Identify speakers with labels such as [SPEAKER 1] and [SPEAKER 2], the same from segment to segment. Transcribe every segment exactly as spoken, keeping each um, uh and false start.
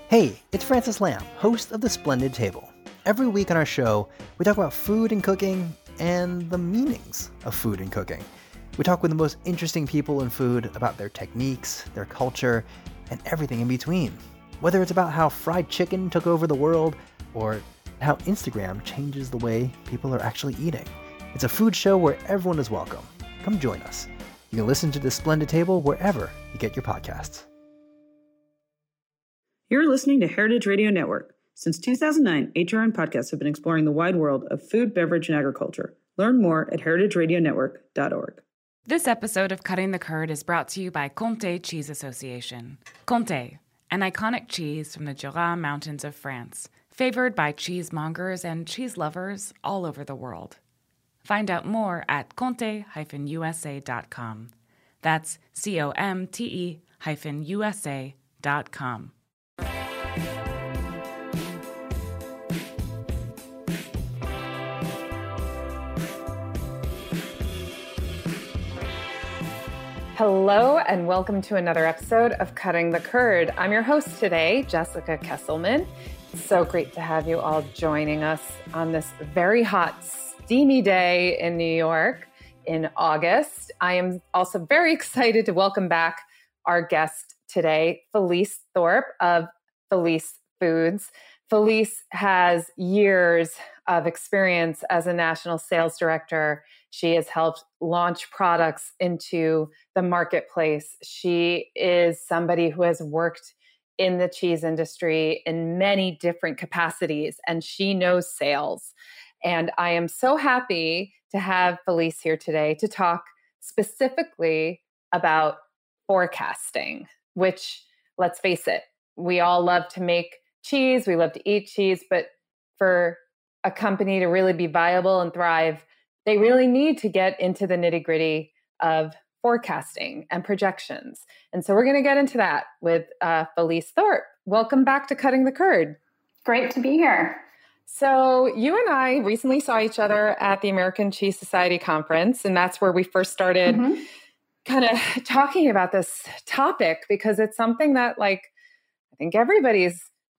[SPEAKER 1] Hey, it's Francis Lamb, host of The Splendid Table. Every week on our show, we talk about food and cooking and the meanings of food and cooking. We talk with the most interesting people in food about their techniques, their culture, and everything in between. Whether it's about how fried chicken took over the world or how Instagram changes the way people are actually eating. It's a food show where everyone is welcome. Come join us. You can listen to The Splendid Table wherever you get your podcasts.
[SPEAKER 2] You're listening to Heritage Radio Network. Since two thousand nine, H R N podcasts have been exploring the wide world of food, beverage, and agriculture. Learn more at heritage radio network dot org.
[SPEAKER 3] This episode of Cutting the Curd is brought to you by Comté Cheese Association. Comté, an iconic cheese from the Jura Mountains of France, favored by cheesemongers and cheese lovers all over the world. Find out more at comte dash u s a dot com. That's C O M T E hyphen U S A dot com.
[SPEAKER 4] Hello and welcome to another episode of Cutting the Curd. I'm your host today, Jessica Kesselman. It's so great to have you all joining us on this very hot, steamy day in New York in August. I am also very excited to welcome back our guest today, Felice Thorpe of Felice Foods. Felice has years of experience as a national sales director. She has helped launch products into the marketplace. She is somebody who has worked in the cheese industry in many different capacities, and she knows sales. And I am so happy to have Felice here today to talk specifically about forecasting, which, let's face it, we all love to make cheese, we love to eat cheese, but for a company to really be viable and thrive, they really need to get into the nitty-gritty of forecasting and projections. And so we're going to get into that with uh, Felice Thorpe. Welcome back to Cutting the Curd.
[SPEAKER 5] Great to be here.
[SPEAKER 4] So you and I recently saw each other at the American Cheese Society conference, and that's where we first started mm-hmm. kind of talking about this topic, because it's something that, like, I think everybody's,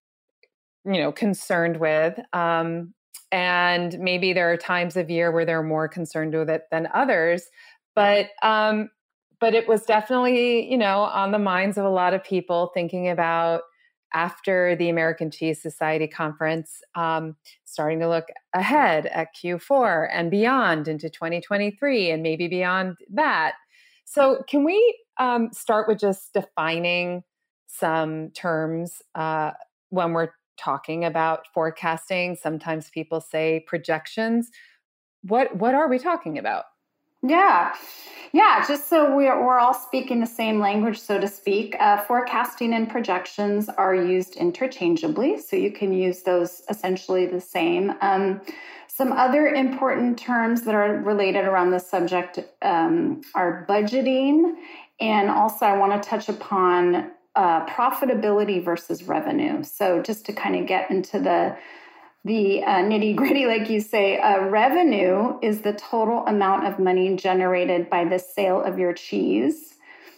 [SPEAKER 4] you know, concerned with. Um, and maybe there are times of year where they're more concerned with it than others. But um, but it was definitely, you know, on the minds of a lot of people thinking about, after the American Cheese Society conference, um, starting to look ahead at Q four and beyond into twenty twenty-three and maybe beyond that. So can we um, start with just defining some terms uh, when we're talking about forecasting? Sometimes people say projections. What what are we talking about?
[SPEAKER 5] Yeah, yeah. Just so we're we're all speaking the same language, so to speak. Uh, forecasting and projections are used interchangeably, so you can use those essentially the same. Um, some other important terms that are related around this subject um, are budgeting, and also I want to touch upon Uh, profitability versus revenue. So just to kind of get into the the uh, nitty gritty, like you say, uh, revenue is the total amount of money generated by the sale of your cheese.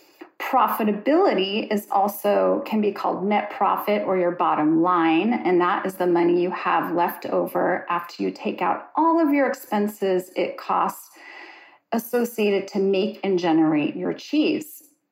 [SPEAKER 5] Profitability is also can be called net profit or your bottom line, and that is the money you have left over after you take out all of your expenses it costs associated to make and generate your cheese.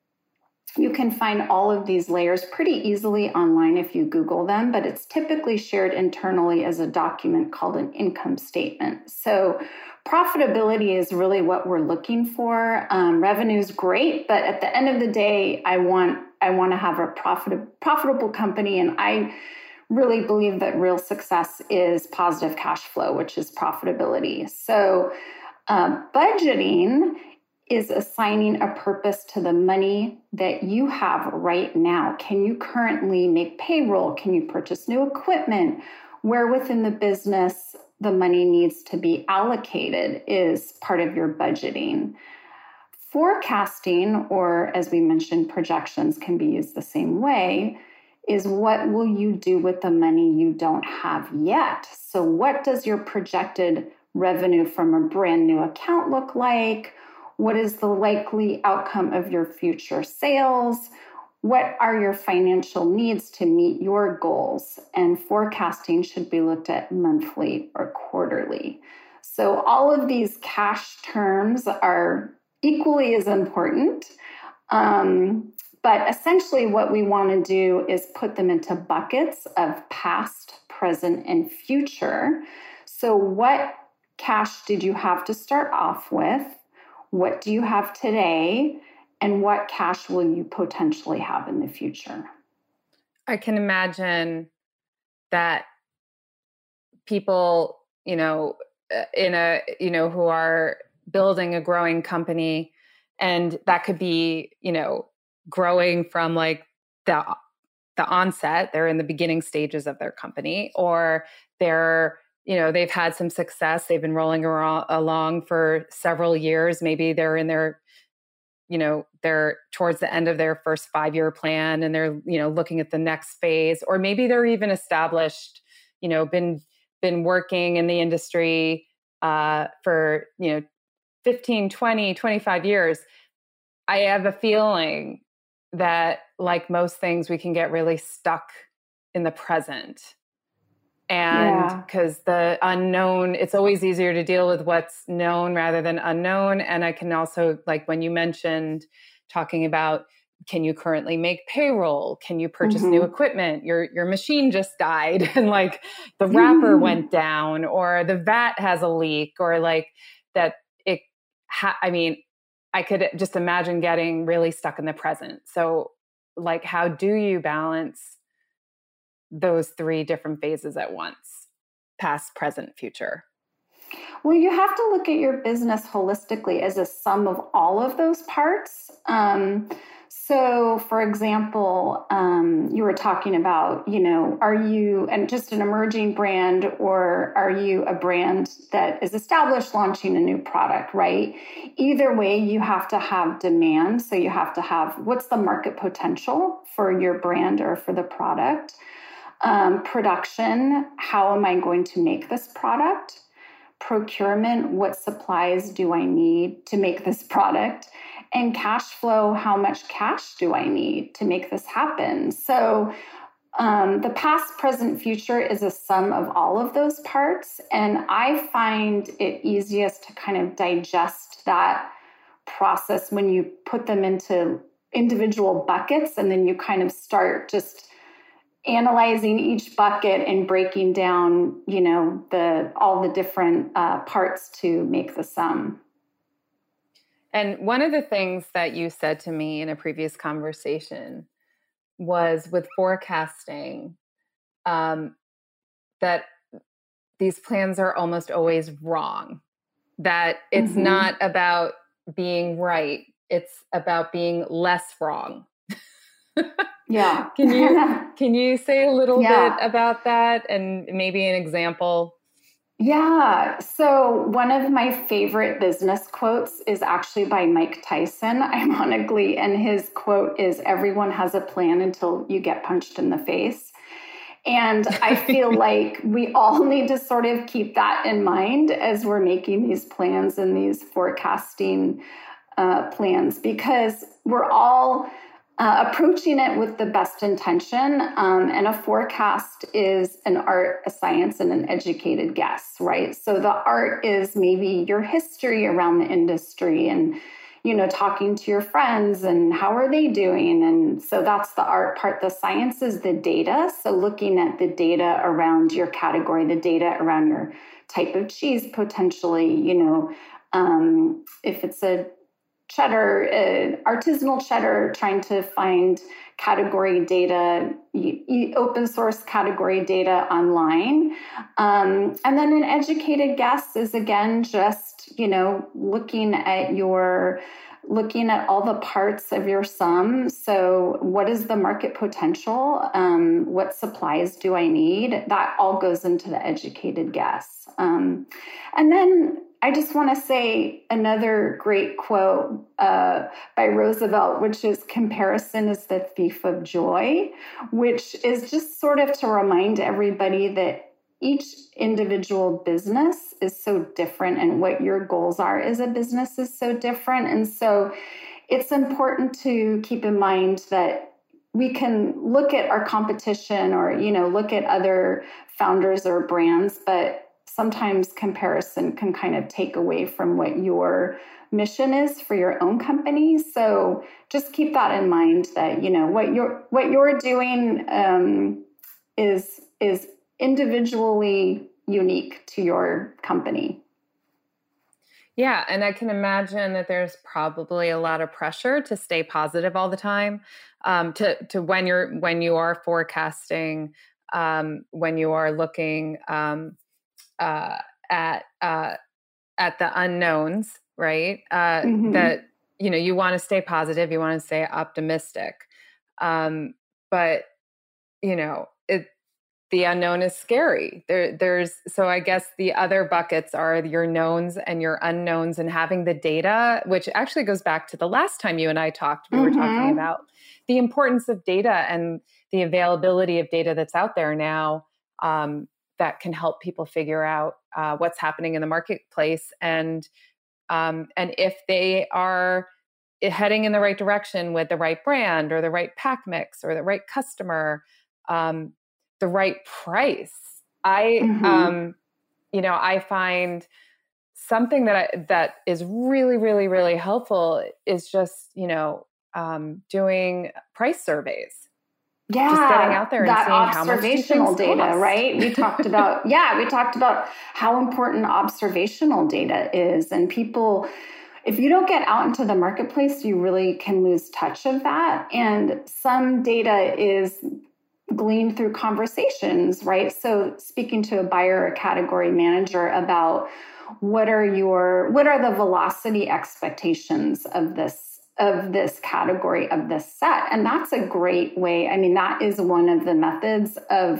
[SPEAKER 5] You can find all of these layers pretty easily online if you Google them, but it's typically shared internally as a document called an income statement. So profitability is really what we're looking for. Um, revenue is great, but at the end of the day, I want I want to have a profit, profitable company, and I really believe that real success is positive cash flow, which is profitability. So uh, budgeting is assigning a purpose to the money that you have right now. Can you currently make payroll? Can you purchase new equipment? Where within the business the money needs to be allocated is part of your budgeting. Forecasting, or as we mentioned, projections can be used the same way, is what will you do with the money you don't have yet? So what does your projected revenue from a brand new account look like? What is the likely outcome of your future sales? what are your financial needs to meet your goals? And forecasting should be looked at monthly or quarterly. So all of these cash terms are equally as important. Um, but essentially what we want to do is put them into buckets of past, present, and future. So what cash did you have to start off with? What do you have today? And what cash will you potentially have in the future?
[SPEAKER 4] I can imagine that people, you know, in a, you know, who are building a growing company, and that could be, you know, growing from like the, the onset, they're in the beginning stages of their company, or they're, you know, they've had some success. They've been rolling around, along for several years. Maybe they're in their, you know, they're towards the end of their first five-year plan and they're, you know, looking at the next phase, or maybe they're even established, you know, been, been working in the industry uh, for, you know, fifteen, twenty, twenty-five years. I have a feeling that like most things, we can get really stuck in the present. And because yeah. the unknown, it's always easier to deal with what's known rather than unknown. And I can also, like when you mentioned talking about, can you currently make payroll? Can you purchase mm-hmm. new equipment? Your your machine just died and like the wrapper mm-hmm. went down, or the vat has a leak, or like that it, ha- I mean, I could just imagine getting really stuck in the present. So like, how do you balance those three different phases at once? Past, present, future.
[SPEAKER 5] Well, you have to look at your business holistically as a sum of all of those parts. Um, so, for example, um, you were talking about, you know, are you and just an emerging brand, or are you a brand that is established launching a new product, right? Either way, you have to have demand. So you have to have, what's the market potential for your brand or for the product? Um, production, how am I going to make this product? Procurement, what supplies do I need to make this product? And cash flow, how much cash do I need to make this happen? So um, the past, present, future is a sum of all of those parts. And I find it easiest to kind of digest that process when you put them into individual buckets, and then you kind of start just analyzing each bucket and breaking down, you know, the all the different uh, parts to make the sum.
[SPEAKER 4] And one of the things that you said to me in a previous conversation was with forecasting, um, that these plans are almost always wrong, that it's mm-hmm. not about being right. It's about being less wrong.
[SPEAKER 5] Yeah.
[SPEAKER 4] Can you can you say a little yeah. bit about that and maybe an example?
[SPEAKER 5] Yeah. So one of my favorite business quotes is actually by Mike Tyson, ironically. And his quote is, "Everyone has a plan until you get punched in the face." And I feel like we all need to sort of keep that in mind as we're making these plans and these forecasting uh, plans, because we're all Uh, approaching it with the best intention. Um, and a forecast is an art, a science, and an educated guess, right? So the art is maybe your history around the industry and, you know, talking to your friends and how are they doing? And so that's the art part. The science is the data. So looking at the data around your category, the data around your type of cheese, potentially, you know, um, if it's a cheddar, uh, artisanal cheddar, trying to find category data, e- e- open source category data online. Um, and then an educated guess is, again, just, you know, looking at your, looking at all the parts of your sum. So what is the market potential? Um, what supplies do I need? That all goes into the educated guess. Um, and then I just want to say another great quote uh, by Roosevelt, which is, "Comparison is the thief of joy," which is just sort of to remind everybody that each individual business is so different, and what your goals are as a business is so different. And so it's important to keep in mind that we can look at our competition or, you know, look at other founders or brands, but sometimes comparison can kind of take away from what your mission is for your own company. So just keep that in mind that, you know, what you're, what you're doing um, is, is individually unique to your company.
[SPEAKER 4] Yeah. And I can imagine that there's probably a lot of pressure to stay positive all the time. Um, to, to when you're, when you are forecasting, um, when you are looking, um, uh, at, uh, at the unknowns, right? Uh, mm-hmm. That, you know, you want to stay positive, you want to stay optimistic. Um, but, you know, it, the unknown is scary. There, there's, so I guess the other buckets are your knowns and your unknowns, and having the data, which actually goes back to the last time you and I talked, we mm-hmm. were talking about the importance of data and the availability of data that's out there now, um, that can help people figure out uh, what's happening in the marketplace, and um, and if they are heading in the right direction with the right brand or the right pack mix or the right customer, um, the right price. I, mm-hmm. um, you know, I find something that I, that is really, really, really helpful is just, you know, um, doing price surveys.
[SPEAKER 5] Yeah,
[SPEAKER 4] just getting out there and
[SPEAKER 5] that
[SPEAKER 4] seeing how much
[SPEAKER 5] observational data,
[SPEAKER 4] cost.
[SPEAKER 5] Right? We talked about, yeah, we talked about how important observational data is, and people, if you don't get out into the marketplace, you really can lose touch of that. And some data is gleaned through conversations, right? So speaking to a buyer or category manager about what are your, what are the velocity expectations of this of this category, of this set. And that's a great way. I mean, that is one of the methods of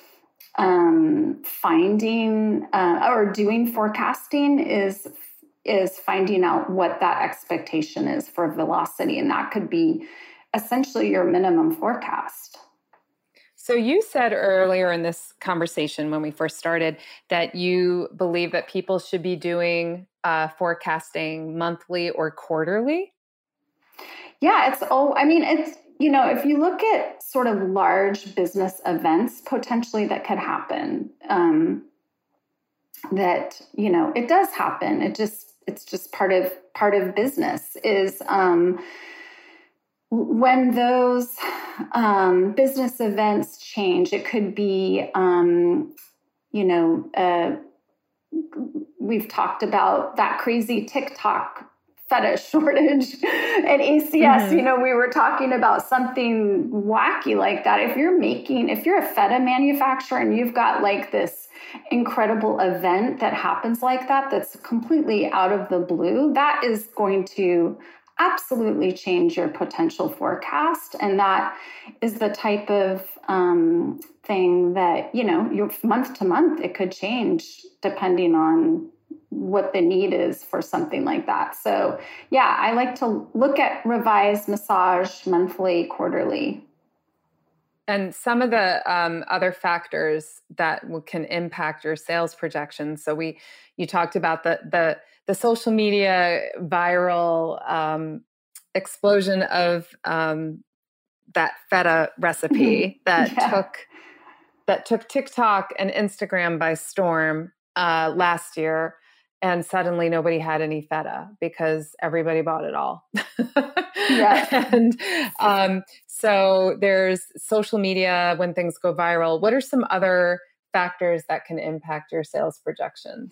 [SPEAKER 5] um, finding uh, or doing forecasting is, is finding out what that expectation is for velocity. And that could be essentially your minimum forecast.
[SPEAKER 4] So you said earlier in this conversation when we first started that you believe that people should be doing uh, forecasting monthly or quarterly.
[SPEAKER 5] Yeah, it's, oh, I mean, it's, you know, if you look at sort of large business events potentially that could happen, um, that, you know, it does happen. It just, it's just part of, part of business is um, when those um, business events change, it could be, um, you know, uh, we've talked about that crazy TikTok feta shortage at A C S. Mm-hmm. You know, we were talking about something wacky like that. If you're making, if you're a feta manufacturer and you've got like this incredible event that happens like that, that's completely out of the blue, that is going to absolutely change your potential forecast. And that is the type of um, thing that, you know, your month to month, it could change depending on what the need is for something like that. So yeah, I like to look at revise, massage monthly, quarterly.
[SPEAKER 4] And some of the um, other factors that can impact your sales projections. So we, you talked about the the the social media viral um, explosion of um, that feta recipe that yeah. took that took TikTok and Instagram by storm uh, last year. And suddenly nobody had any feta because everybody bought it all.
[SPEAKER 5] Yeah.
[SPEAKER 4] And um, so there's social media when things go viral. What are some other factors that can impact your sales projections?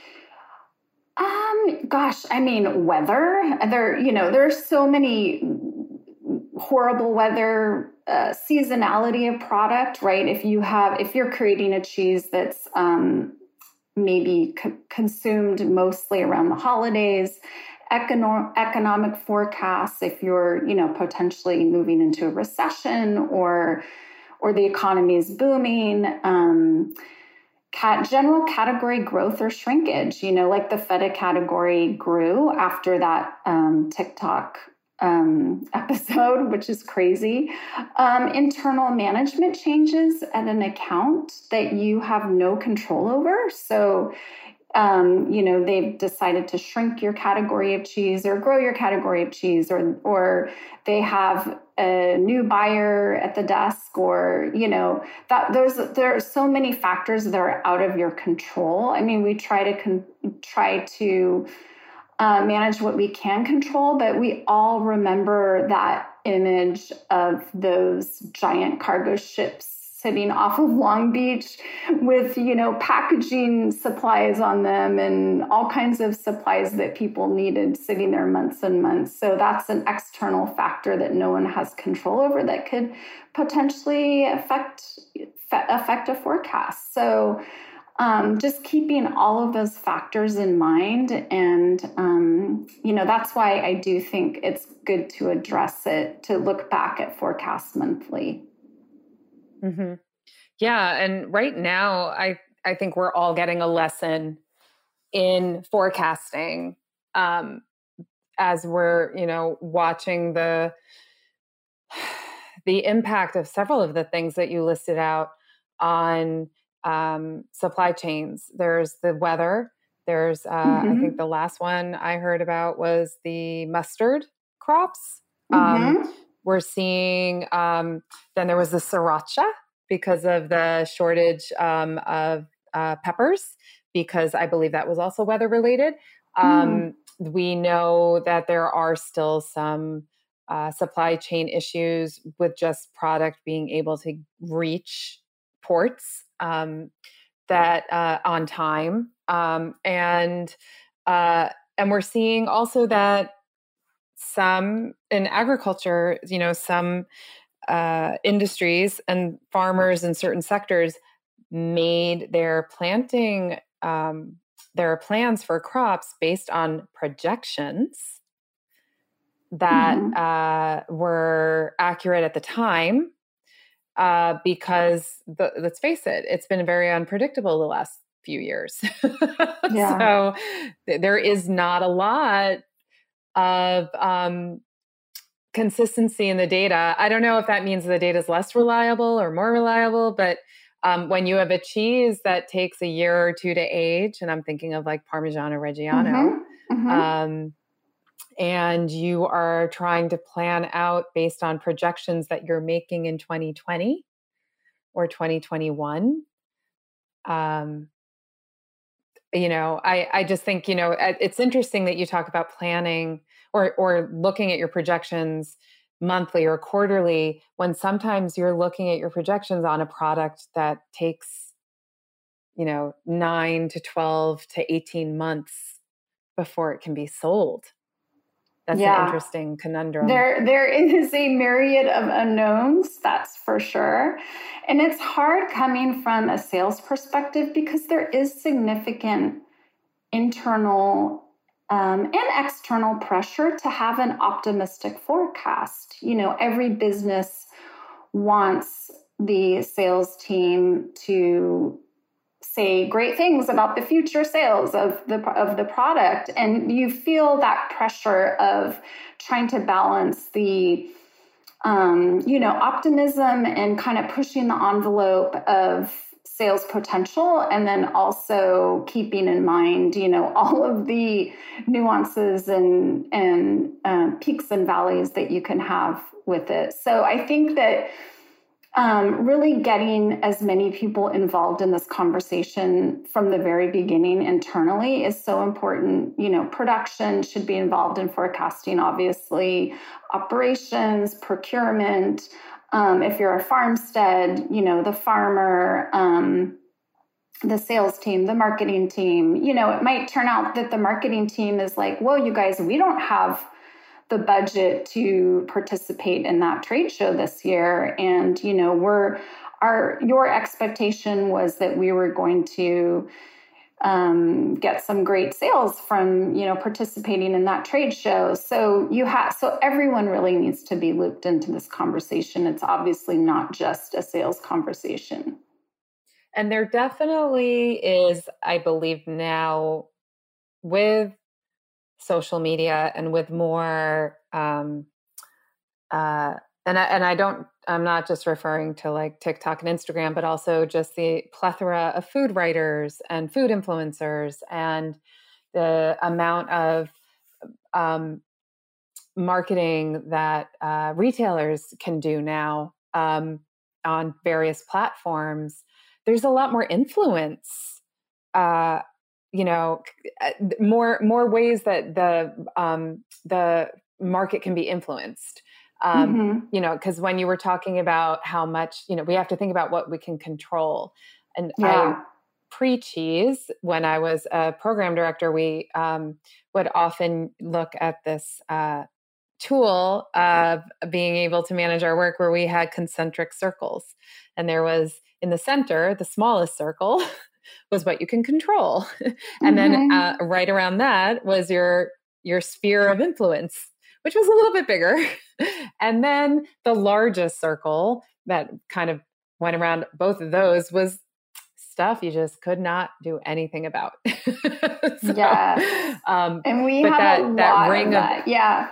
[SPEAKER 5] Um, gosh, I mean, weather. There, you know, there's so many horrible weather, uh, seasonality of product, right? If you have, if you're creating a cheese that's um, maybe co- consumed mostly around the holidays, econo- economic forecasts, if you're, you know, potentially moving into a recession or, or the economy is booming, um, cat, general category growth or shrinkage, you know, like the feta category grew after that um, TikTok um, episode, which is crazy. Um, internal management changes at an account that you have no control over. So, um, you know, they've decided to shrink your category of cheese or grow your category of cheese, or, or they have a new buyer at the desk, or, you know, that there's, there are so many factors that are out of your control. I mean, we try to con- try to uh, manage what we can control, but we all remember that image of those giant cargo ships sitting off of Long Beach with, you know, packaging supplies on them and all kinds of supplies that people needed sitting there months and months. So that's an external factor that no one has control over that could potentially affect affect a forecast. So um, just keeping all of those factors in mind. And, um, you know, that's why I do think it's good to address it, to look back at forecasts monthly.
[SPEAKER 4] Mm-hmm. Yeah. And right now, I, I think we're all getting a lesson in forecasting um, as we're, you know, watching the, the impact of several of the things that you listed out on um, supply chains. There's the weather. There's, uh, mm-hmm. I think the last one I heard about was the mustard crops. Mm-hmm. Um, we're seeing, um, then there was the sriracha because of the shortage um, of uh, peppers, because I believe that was also weather related. Um, mm. We know that there are still some uh, supply chain issues with just product being able to reach ports um, that uh, on time. Um, and uh, and we're seeing also that some in agriculture, you know, some uh, industries and farmers in certain sectors made their planting, um, their plans for crops based on projections that mm-hmm. uh, were accurate at the time, uh, because the, let's face it, it's been very unpredictable the last few years. Yeah. So th- there is not a lot of um, consistency in the data. I don't know if that means the data is less reliable or more reliable, but um, when you have a cheese that takes a year or two to age, and I'm thinking of like Parmigiano Reggiano, mm-hmm. Mm-hmm. Um, and you are trying to plan out based on projections that you're making in twenty twenty or twenty twenty-one, um, you know, I, I just think, you know, it's interesting that you talk about planning or or looking at your projections monthly or quarterly, when sometimes you're looking at your projections on a product that takes, you know, nine to twelve to eighteen months before it can be sold. That's yeah. an interesting conundrum.
[SPEAKER 5] There, there is a myriad of unknowns, that's for sure. And it's hard coming from a sales perspective because there is significant internal um, and external pressure to have an optimistic forecast. You know, every business wants the sales team to say great things about the future sales of the of the product, and you feel that pressure of trying to balance the um, you know optimism and kind of pushing the envelope of sales potential, and then also keeping in mind you know all of the nuances and and uh, peaks and valleys that you can have with it. So I think that Um, really getting as many people involved in this conversation from the very beginning internally is so important. You know, production should be involved in forecasting, obviously, operations, procurement. Um, if you're a farmstead, you know, the farmer, um, the sales team, the marketing team, you know, it might turn out that the marketing team is like, whoa, you guys, we don't have the budget to participate in that trade show this year. And, you know, we're, our, your expectation was that we were going to um, get some great sales from, you know, participating in that trade show. So you have, so everyone really needs to be looped into this conversation. It's obviously not just a sales conversation.
[SPEAKER 4] And there definitely is, I believe now, with social media and with more, um, uh, and I, and I don't, I'm not just referring to like TikTok and Instagram, but also just the plethora of food writers and food influencers and the amount of um, marketing that uh, retailers can do now um, on various platforms, there's a lot more influence, uh, you know, more more ways that the um, the market can be influenced. Um, mm-hmm. You know, because when you were talking about how much, you know, we have to think about what we can control. And
[SPEAKER 5] yeah.
[SPEAKER 4] I, pre-cheese, when I was a program director, we um, would often look at this uh, tool of being able to manage our work where we had concentric circles. And there was in the center, the smallest circle was what you can control. And mm-hmm. then uh, right around that was your your sphere of influence, which was a little bit bigger. And then the largest circle that kind of went around both of those was stuff you just could not do anything about.
[SPEAKER 5] so, yeah. Um, and we have
[SPEAKER 4] that,
[SPEAKER 5] a lot
[SPEAKER 4] that ring
[SPEAKER 5] of that. Of, yeah.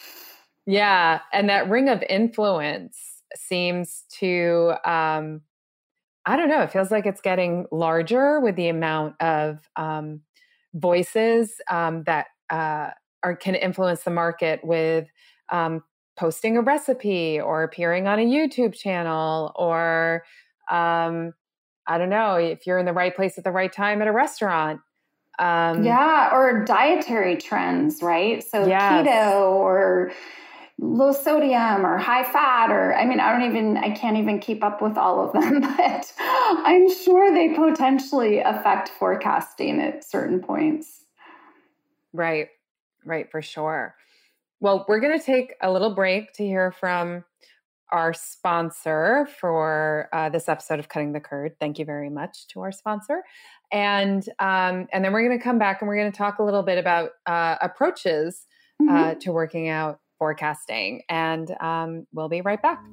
[SPEAKER 4] Yeah. And that ring of influence seems to, um, I don't know, it feels like it's getting larger with the amount of um, voices um, that uh, are can influence the market with um, posting a recipe or appearing on a YouTube channel or, um, I don't know, if you're in the right place at the right time at a restaurant.
[SPEAKER 5] Um, yeah, or dietary trends, right? So yes. keto or low sodium or high fat, or I mean, I don't even, I can't even keep up with all of them, but I'm sure they potentially affect forecasting at certain points.
[SPEAKER 4] Right, right, for sure. Well, we're going to take a little break to hear from our sponsor for uh, this episode of Cutting the Curd. Thank you very much to our sponsor. And um, and then we're going to come back and we're going to talk a little bit about uh, approaches mm-hmm. uh, to working out forecasting. And um, we'll be right back.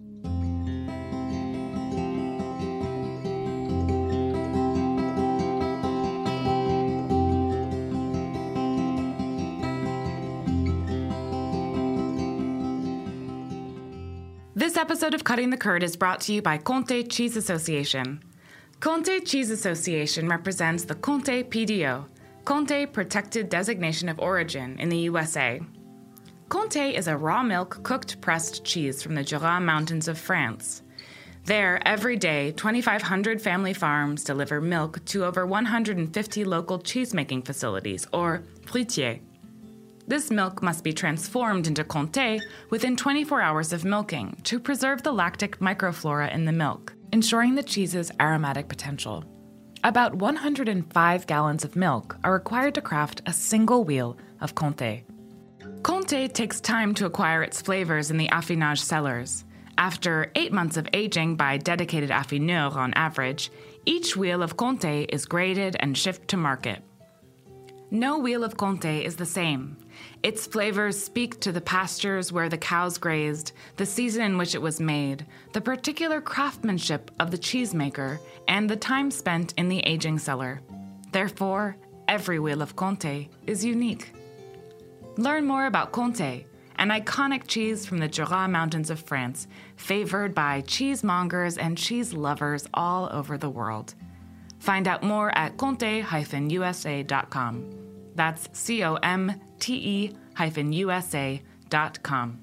[SPEAKER 3] This episode of Cutting the Curd is brought to you by Comté Cheese Association. Comté Cheese Association represents the Comté P D O, Comté Protected Designation of Origin in the U S A. Comté is a raw milk cooked pressed cheese from the Jura Mountains of France. There, every day, twenty-five hundred family farms deliver milk to over one hundred fifty local cheesemaking facilities, or fruitiers. This milk must be transformed into Comté within twenty-four hours of milking to preserve the lactic microflora in the milk, ensuring the cheese's aromatic potential. About one hundred five gallons of milk are required to craft a single wheel of Comté. Comté takes time to acquire its flavors in the affinage cellars. After eight months of aging by dedicated affineurs on average, each wheel of Comté is graded and shipped to market. No wheel of Comté is the same. Its flavors speak to the pastures where the cows grazed, the season in which it was made, the particular craftsmanship of the cheesemaker, and the time spent in the aging cellar. Therefore, every wheel of Comté is unique. Learn more about Comté, an iconic cheese from the Jura Mountains of France, favored by cheesemongers and cheese lovers all over the world. Find out more at comte dash u s a dot com. That's C O M T E hyphen U S A dot com.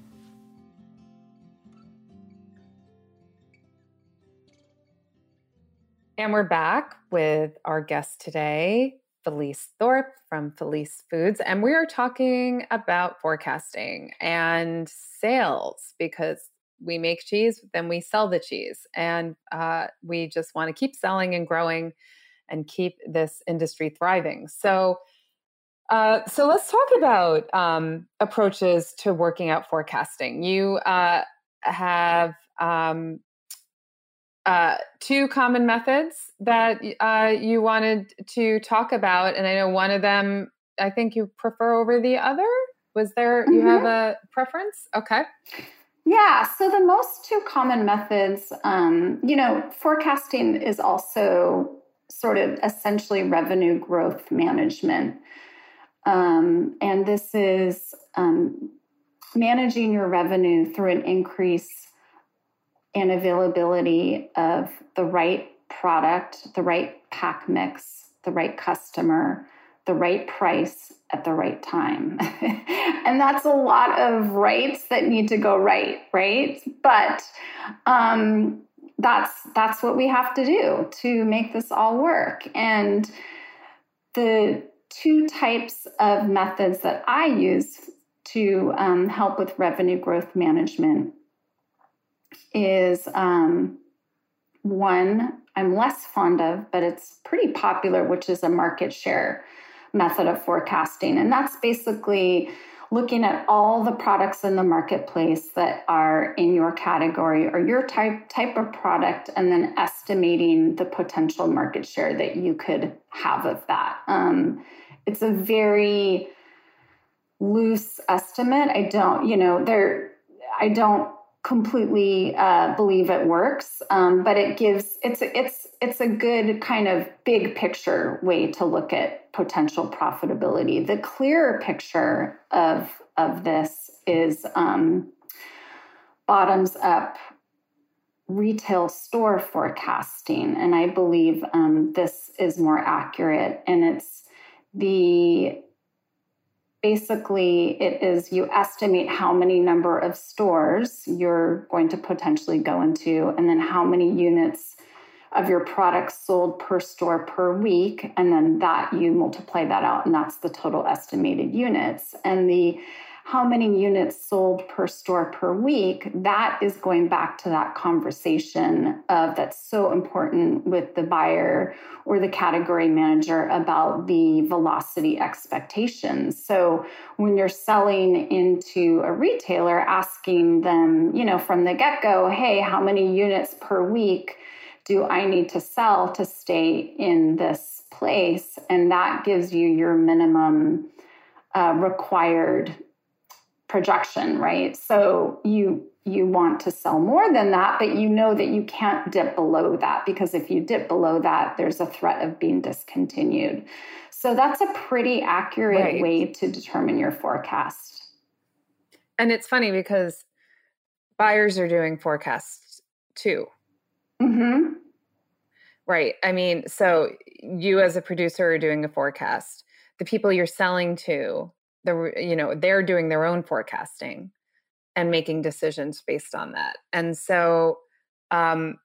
[SPEAKER 4] And we're back with our guest today, Felice Thorpe from Felice Foods. And we are talking about forecasting and sales because we make cheese, then we sell the cheese. And uh, we just want to keep selling and growing and keep this industry thriving. So Uh, so let's talk about um, approaches to working out forecasting. You uh, have um, uh, two common methods that uh, you wanted to talk about, and I know one of them I think you prefer over the other. Was there, mm-hmm. you have a preference? Okay.
[SPEAKER 5] Yeah, so the most two common methods, um, you know, forecasting is also sort of essentially revenue growth management. Um, and this is um, managing your revenue through an increase in availability of the right product, the right pack mix, the right customer, the right price at the right time. And that's a lot of rights that need to go right, right? But um, that's that's what we have to do to make this all work. And the two types of methods that I use to um, help with revenue growth management is um, one I'm less fond of, but it's pretty popular, which is a market share method of forecasting. And that's basically looking at all the products in the marketplace that are in your category or your type type of product, and then estimating the potential market share that you could have of that. Um, it's a very loose estimate. I don't, you know, there, I don't completely uh, believe it works, um, but it gives it's it's it's a good kind of big picture way to look at potential profitability. The clearer picture of of this is um, bottoms up retail store forecasting, and I believe um, this is more accurate. And it's the Basically, it is you estimate how many number of stores you're going to potentially go into, and then how many units of your products sold per store per week. And then that you multiply that out, and that's the total estimated units. And the how many units sold per store per week, that is going back to that conversation of that's so important with the buyer or the category manager about the velocity expectations. So when you're selling into a retailer, asking them, you know, from the get-go, hey, how many units per week do I need to sell to stay in this place? And that gives you your minimum uh, required projection, right? So you you want to sell more than that, but you know that you can't dip below that, because if you dip below that, there's a threat of being discontinued. So that's a pretty accurate
[SPEAKER 4] right.
[SPEAKER 5] way to determine your forecast.
[SPEAKER 4] And it's funny because buyers are doing forecasts too.
[SPEAKER 5] Mm-hmm.
[SPEAKER 4] Right. I mean, so you as a producer are doing a forecast. The people you're selling to, the you know, they're doing their own forecasting and making decisions based on that. And so, um,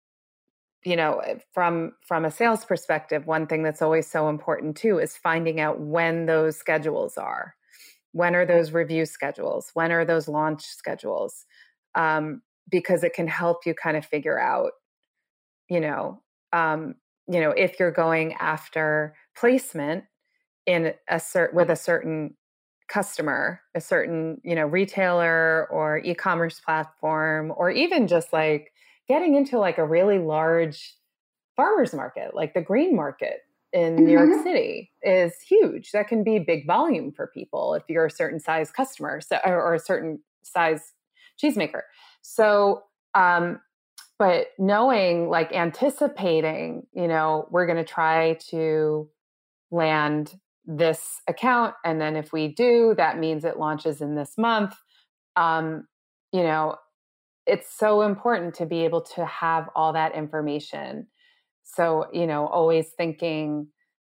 [SPEAKER 4] you know, from from a sales perspective, one thing that's always so important too is finding out when those schedules are. When are those review schedules? When are those launch schedules? Um, because it can help you kind of figure out, you know, um, you know, if you're going after placement in a cert with a certain customer, a certain, you know, retailer or e-commerce platform, or even just like getting into like a really large farmers market, like the green market in mm-hmm. New York City is huge. That can be big volume for people if you're a certain size customer, so, or, or a certain size cheesemaker. So, um, but knowing, like anticipating, you know, we're going to try to land this account. And then if we do, that means it launches in this month. Um, you know, it's so important to be able to have all that information. So, you know, always thinking,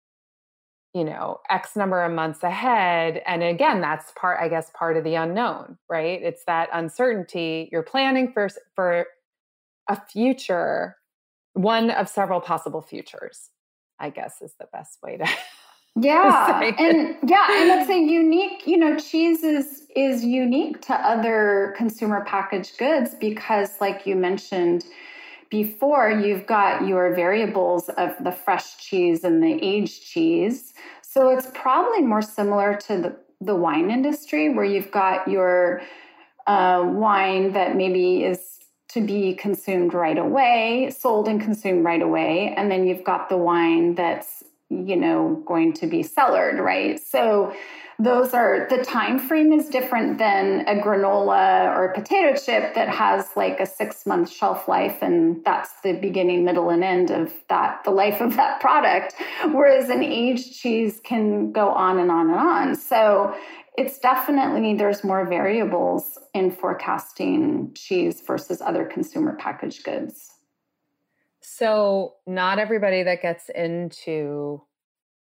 [SPEAKER 4] you know, X number of months ahead. And again, that's part, I guess, part of the unknown, right? It's that uncertainty. You're planning for, for a future, one of several possible futures, I guess is the best way to
[SPEAKER 5] Yeah. And yeah, and it's a unique, you know, cheese is is unique to other consumer packaged goods because, like you mentioned before, you've got your variables of the fresh cheese and the aged cheese. So it's probably more similar to the, the wine industry, where you've got your uh, wine that maybe is to be consumed right away, sold and consumed right away. And then you've got the wine that's, you know, going to be cellared, right? So those are, the time frame is different than a granola or a potato chip that has like a six month shelf life. And that's the beginning, middle, and end of that, the life of that product. Whereas an aged cheese can go on and on and on. So it's definitely, there's more variables in forecasting cheese versus other consumer packaged goods.
[SPEAKER 4] So not everybody that gets into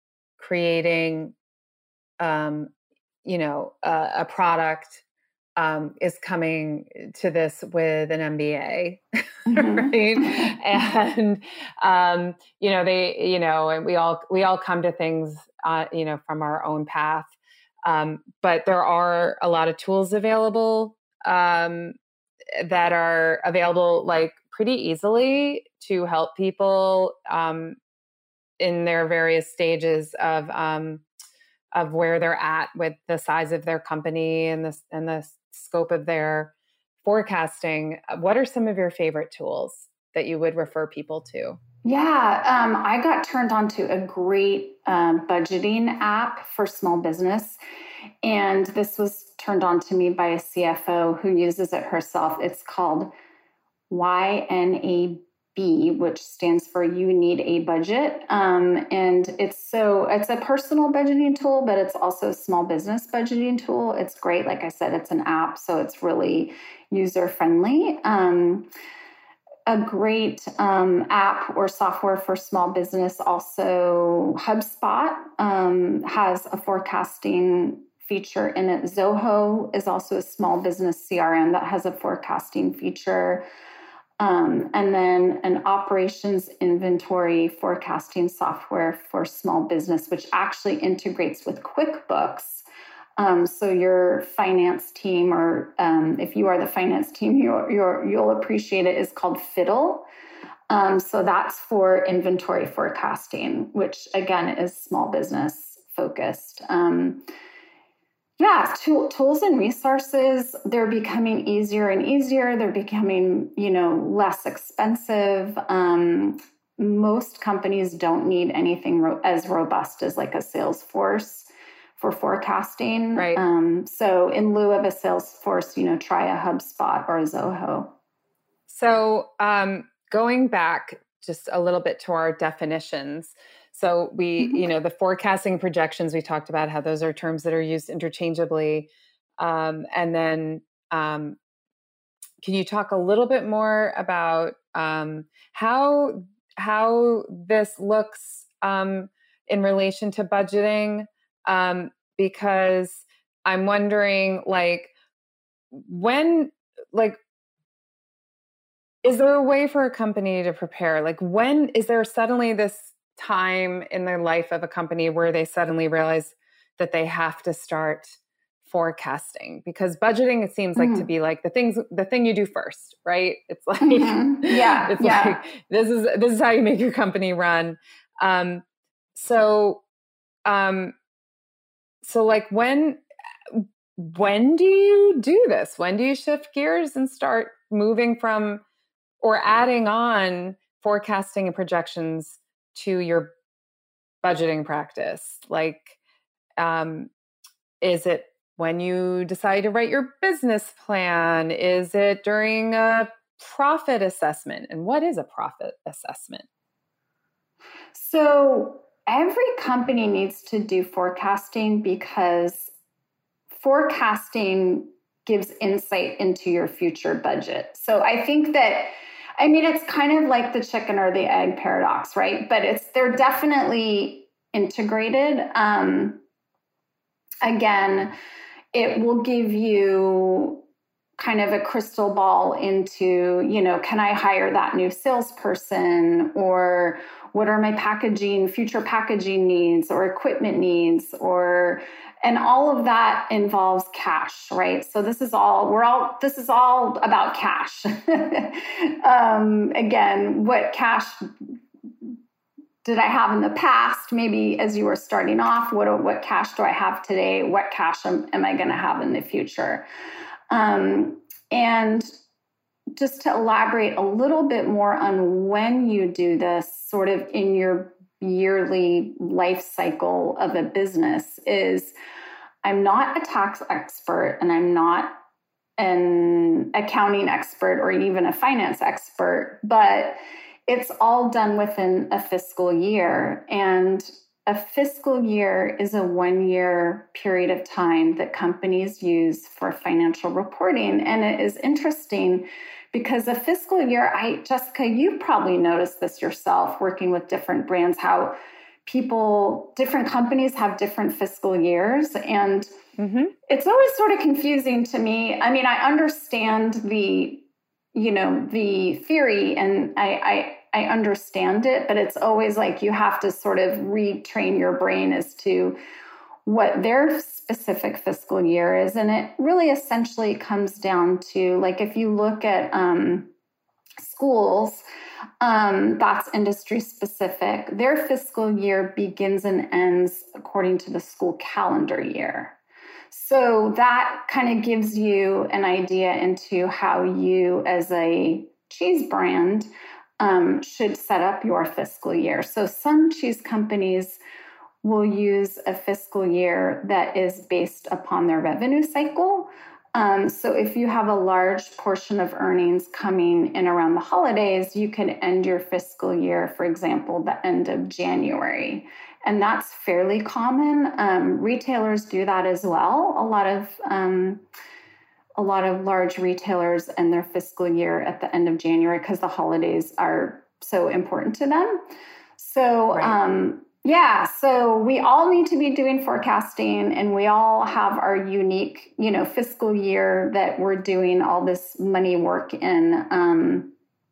[SPEAKER 4] creating, um, you know, a, a product um, is coming to this with an M B A, mm-hmm. right? And, um, you know, they, you know, and we all, we all come to things, uh, you know, from our own path. Um, but there are a lot of tools available um, that are available like pretty easily to help people um, in their various stages of um, of where they're at with the size of their company and the and the scope of their forecasting. What are some of your favorite tools that you would refer people to?
[SPEAKER 5] Yeah, um, I got turned on to a great um, budgeting app for small business. And this was turned on to me by a C F O who uses it herself. It's called Y N A B, which stands for You Need a Budget. Um, and it's so it's a personal budgeting tool, but it's also a small business budgeting tool. It's great. Like I said, it's an app, so it's really user friendly. Um, A great um, app or software for small business, also HubSpot um, has a forecasting feature in it. Zoho is also a small business C R M that has a forecasting feature. Um, and then an operations inventory forecasting software for small business, which actually integrates with QuickBooks. Um, so your finance team, or um, if you are the finance team, you're, you're, you'll appreciate it, is called Fiddle. Um, so that's for inventory forecasting, which again is small business focused. Um, yeah, tool, tools and resources, they're becoming easier and easier. They're becoming, you know, less expensive. Um, most companies don't need anything ro- as robust as like a Salesforce for forecasting.
[SPEAKER 4] Right.
[SPEAKER 5] Um, so in lieu of a Salesforce, you know, try a HubSpot or a Zoho.
[SPEAKER 4] So um, going back just a little bit to our definitions. So we, mm-hmm. you know, the forecasting projections, we talked about how those are terms that are used interchangeably. Um, and then um, can you talk a little bit more about um, how, how this looks um, in relation to budgeting? Um, because I'm wondering, like, when, like, is there a way for a company to prepare? Like, when is there suddenly this time in the life of a company where they suddenly realize that they have to start forecasting? Because budgeting, it seems like mm-hmm. to be like the things, the thing you do first, right? It's like,
[SPEAKER 5] mm-hmm. yeah,
[SPEAKER 4] it's
[SPEAKER 5] yeah.
[SPEAKER 4] like, this is, this is how you make your company run. Um, so, um, so like when, when do you do this? When do you shift gears and start moving from or adding on forecasting and projections to your budgeting practice? Like, um, is it when you decide to write your business plan? Is it during a profit assessment? And what is a profit assessment?
[SPEAKER 5] So every company needs to do forecasting because forecasting gives insight into your future budget. So I think that, I mean, it's kind of like the chicken or the egg paradox, right? But it's, they're definitely integrated. Um, again, it will give you kind of a crystal ball into, you know, can I hire that new salesperson, or what are my packaging, future packaging needs or equipment needs, or, and all of that involves cash, right? So this is all, we're all, this is all about cash. um, again, what cash did I have in the past? Maybe as you were starting off, what, what cash do I have today? What cash am, am I going to have in the future? Um, and just to elaborate a little bit more on when you do this sort of in your yearly life cycle of a business is, I'm not a tax expert and I'm not an accounting expert or even a finance expert, but it's all done within a fiscal year. And a fiscal year is a one-year period of time that companies use for financial reporting. And it is interesting because a fiscal year, I, Jessica, you probably noticed this yourself working with different brands, how people, different companies have different fiscal years. And
[SPEAKER 4] Mm-hmm.
[SPEAKER 5] it's always sort of confusing to me. I mean, I understand the, you know, the theory and I, I, I understand it, but it's always like you have to sort of retrain your brain as to what their specific fiscal year is. And it really essentially comes down to, like, if you look at um, schools, um, that's industry specific. Their fiscal year begins and ends according to the school calendar year. So that kind of gives you an idea into how you, as a cheese brand, um, should set up your fiscal year. So some cheese companies will use a fiscal year that is based upon their revenue cycle. Um, so if you have a large portion of earnings coming in around the holidays, you can end your fiscal year, for example, the end of January. And that's fairly common. Um, retailers do that as well. A lot of um, a lot of large retailers end their fiscal year at the end of January because the holidays are so important to them. So
[SPEAKER 4] Right.
[SPEAKER 5] um, yeah, so we all need to be doing forecasting, and we all have our unique, you know, fiscal year that we're doing all this money work in, um,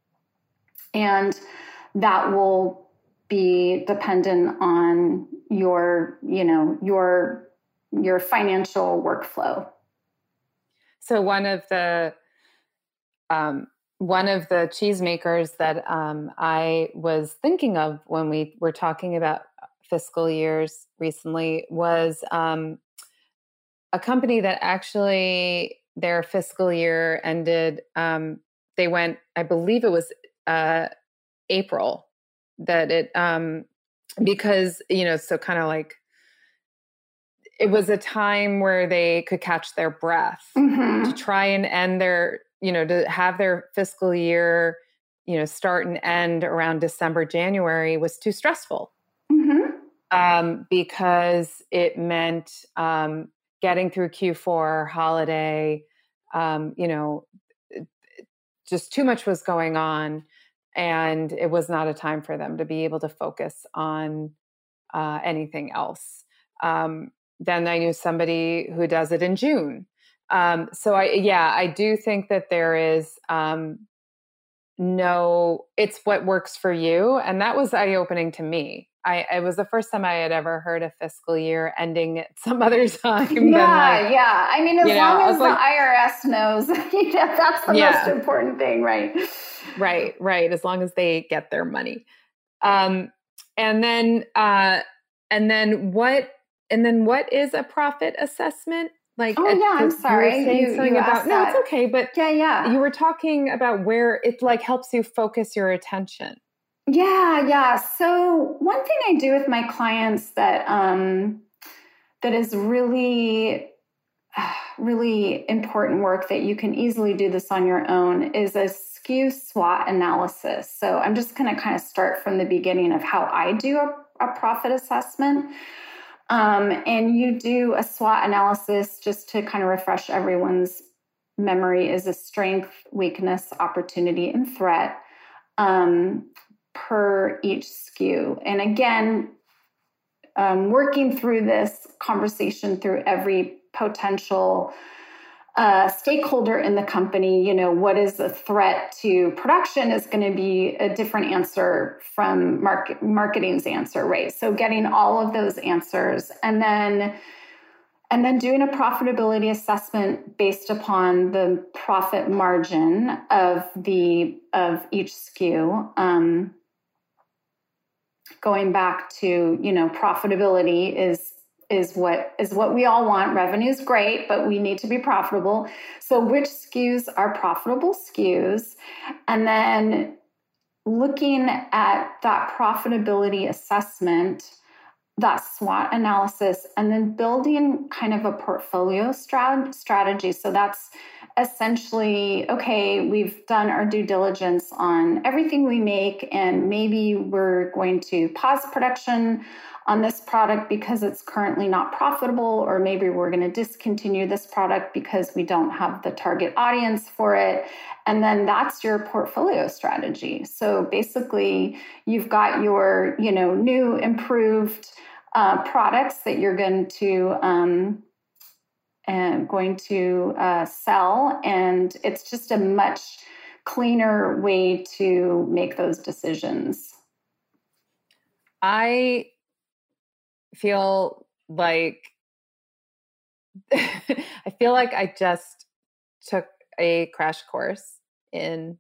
[SPEAKER 5] and that will be dependent on your, you know, your, your financial workflow.
[SPEAKER 4] So one of the, um, one of the cheesemakers that um, I was thinking of when we were talking about fiscal years recently was um, a company that actually their fiscal year ended. Um, they went, I believe it was uh, April. That it, um, because, you know, so kind of like it was a time where they could catch their breath
[SPEAKER 5] Mm-hmm.
[SPEAKER 4] to try and end their, you know, to have their fiscal year, you know, start and end around December, January was too stressful.
[SPEAKER 5] Mm-hmm.
[SPEAKER 4] Um, because it meant um, getting through Q four holiday, um, you know, just too much was going on. And it was not a time for them to be able to focus on uh, anything else. Um, then I knew somebody who does it in June. Um, so I, yeah, I do think that there is um, no, it's what works for you. And that was eye-opening to me. I, it was the first time I had ever heard a fiscal year ending at some other time.
[SPEAKER 5] Yeah,
[SPEAKER 4] than like,
[SPEAKER 5] yeah. I mean, as
[SPEAKER 4] you know,
[SPEAKER 5] long
[SPEAKER 4] I
[SPEAKER 5] as
[SPEAKER 4] was
[SPEAKER 5] the
[SPEAKER 4] like-
[SPEAKER 5] I R S knows, you know, that's the
[SPEAKER 4] Yeah.
[SPEAKER 5] most important thing, right?
[SPEAKER 4] Right, right. As long as they get their money. Um, and then, uh, and then what, and then what is a profit assessment? Like,
[SPEAKER 5] Oh,
[SPEAKER 4] at-
[SPEAKER 5] yeah, I'm
[SPEAKER 4] 'cause
[SPEAKER 5] sorry.
[SPEAKER 4] You were saying
[SPEAKER 5] You-
[SPEAKER 4] something
[SPEAKER 5] you
[SPEAKER 4] about,
[SPEAKER 5] asked
[SPEAKER 4] no,
[SPEAKER 5] that.
[SPEAKER 4] it's okay. But
[SPEAKER 5] Yeah, yeah.
[SPEAKER 4] you were talking about where it like helps you focus your attention.
[SPEAKER 5] Yeah, yeah. So one thing I do with my clients that um, that is really, really important work that you can easily do this on your own is a S K U SWOT analysis. So I'm just going to kind of start from the beginning of how I do a, a profit assessment. Um, and you do a SWOT analysis just to kind of refresh everyone's memory is a strength, weakness, opportunity, and threat. Um, per each S K U. And again, um, working through this conversation through every potential uh, stakeholder in the company, you know, what is the threat to production is going to be a different answer from market, marketing's answer, right? So getting all of those answers and then and then doing a profitability assessment based upon the profit margin of the of each S K U. Um, going back to, you know, profitability is is what is what we all want. Revenue is great, but we need to be profitable. So which S K Us are profitable S K Us? And then looking at that profitability assessment, that SWOT analysis, and then building kind of a portfolio strat- strategy. So that's essentially, okay, we've done our due diligence on everything we make, and maybe we're going to pause production on this product because it's currently not profitable, or maybe we're going to discontinue this product because we don't have the target audience for it. And then that's your portfolio strategy. So basically, you've got your, you know, new improved uh, products that you're going to um, and going to uh, sell, and it's just a much cleaner way to make those decisions.
[SPEAKER 4] I feel like I feel like I just took a crash course in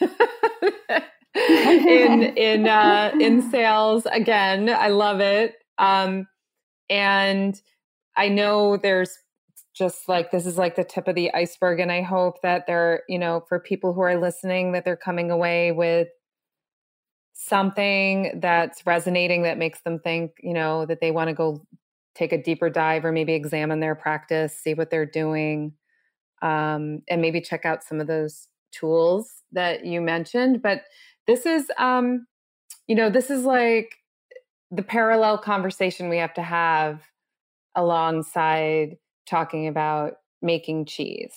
[SPEAKER 4] in in uh, in sales again. I love it, um, and I know there's just like this is like the tip of the iceberg, and I hope that they're, you know, for people who are listening, that they're coming away with something that's resonating, that makes them think, you know, that they want to go take a deeper dive or maybe examine their practice, see what they're doing, um, and maybe check out some of those tools that you mentioned. But this is, um, you know, this is like the parallel conversation we have to have alongside talking about making cheese,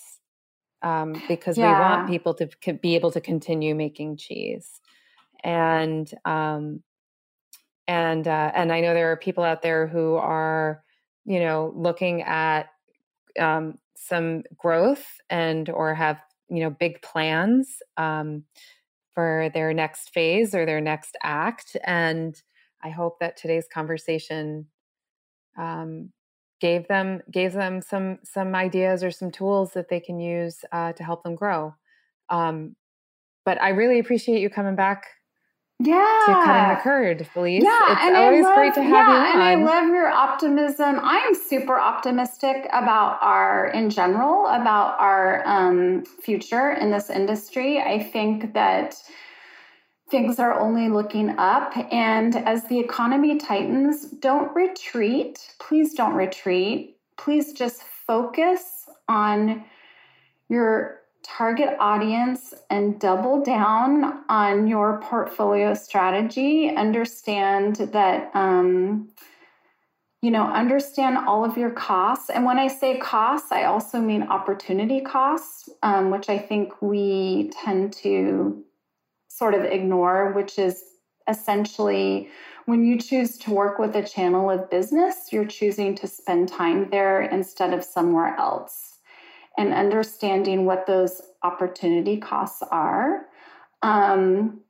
[SPEAKER 4] um, because yeah. we want people to c- be able to continue making cheese. And, um, and, uh, and I know there are people out there who are, you know, looking at, um, some growth and, or have, you know, big plans, um, for their next phase or their next act. And I hope that today's conversation, um, gave them, gave them some, some ideas or some tools that they can use, uh, to help them grow. Um, but I really appreciate you coming back
[SPEAKER 5] Yeah.
[SPEAKER 4] to Cutting the Curd, Felice.
[SPEAKER 5] Yeah,
[SPEAKER 4] it's
[SPEAKER 5] and
[SPEAKER 4] always
[SPEAKER 5] love,
[SPEAKER 4] great to have
[SPEAKER 5] yeah,
[SPEAKER 4] you on.
[SPEAKER 5] And I love your optimism. I'm super optimistic about our, in general, about our um, future in this industry. I think that things are only looking up. And as the economy tightens, don't retreat. Please don't retreat. Please just focus on your target audience and double down on your portfolio strategy. Understand that, um, you know, understand all of your costs. And when I say costs, I also mean opportunity costs, um, which I think we tend to sort of ignore, which is essentially when you choose to work with a channel of business, you're choosing to spend time there instead of somewhere else. And understanding what those opportunity costs are. Um,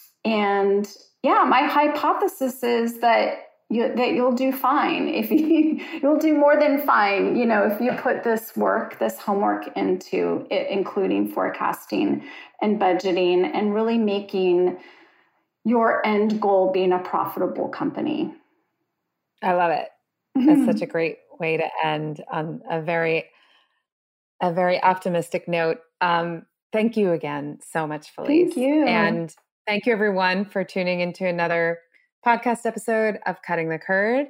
[SPEAKER 5] and yeah, my hypothesis is that you, that you'll do fine. If you, you'll do more than fine, you know, if you put this work, this homework into it, including forecasting and budgeting and really making your end goal being a profitable company.
[SPEAKER 4] I love it. That's such a great way to end on a very A very optimistic note. Um, thank you again so much, Felice.
[SPEAKER 5] Thank you.
[SPEAKER 4] And thank you, everyone, for tuning into another podcast episode of Cutting the Curd.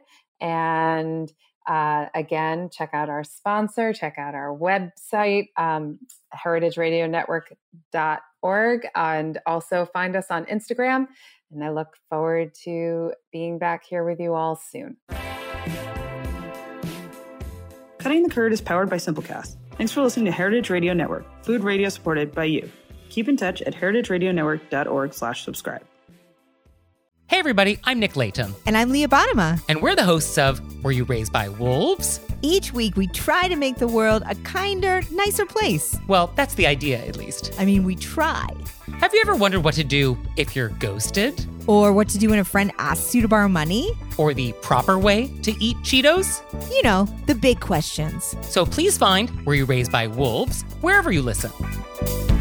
[SPEAKER 4] And uh, again, check out our sponsor, check out our website, um, heritage radio network dot org, and also find us on Instagram. And I look forward to being back here with you all soon.
[SPEAKER 2] Cutting the Curd is powered by Simplecast. Thanks for listening to Heritage Radio Network, food radio supported by you. Keep in touch at heritage radio network dot org slash subscribe.
[SPEAKER 6] Hey everybody, I'm Nick Latham.
[SPEAKER 7] And I'm Leah Bottima.
[SPEAKER 6] And we're the hosts of Were You Raised by Wolves?
[SPEAKER 7] Each week we try to make the world a kinder, nicer place.
[SPEAKER 6] Well, that's the idea, at least.
[SPEAKER 7] I mean, we try.
[SPEAKER 6] Have you ever wondered what to do if you're ghosted?
[SPEAKER 7] Or what to do when a friend asks you to borrow money?
[SPEAKER 6] Or the proper way to eat Cheetos?
[SPEAKER 7] You know, the big questions.
[SPEAKER 6] So please find Were You Raised by Wolves wherever you listen.